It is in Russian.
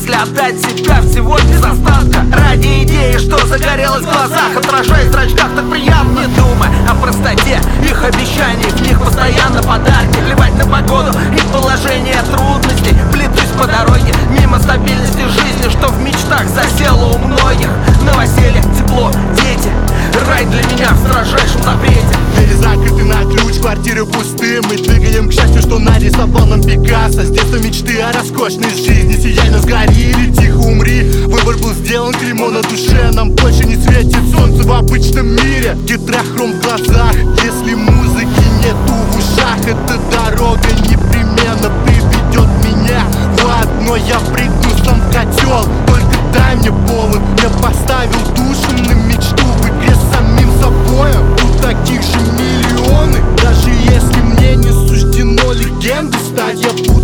если отдать себя всего без остатка, ради идеи, что загорелось в глазах, отражаясь в зрачках, так приятно. Не думая о простоте их обещаний, в них постоянно подарки. Плевать на погоду и положение трудностей, плетусь по дороге мимо стабильности жизни, что в мечтах засела у многих. Новоселье, тепло, дети, рай для меня в строжайшем запрете. Двери закрыты на ключ, квартиры пусты. Мы двигаем к счастью, что нарисовал нам Пикассо. С детства мечты о роскошной жизни. Сияй, но сгори или тихо умри. Выбор был сделан, клеймо на душе. Нам больше не светит солнце в обычном мире. Гидрохром в глазах, если музыки нету в ушах, эта дорога непременно приведет меня в ад. Но я прыгну сам в котел, только дай мне повод. Я поставил душу на мечту в игре с самим собой. Тут таких же миллионы. Даже если мне не суждено легенды стать, я буду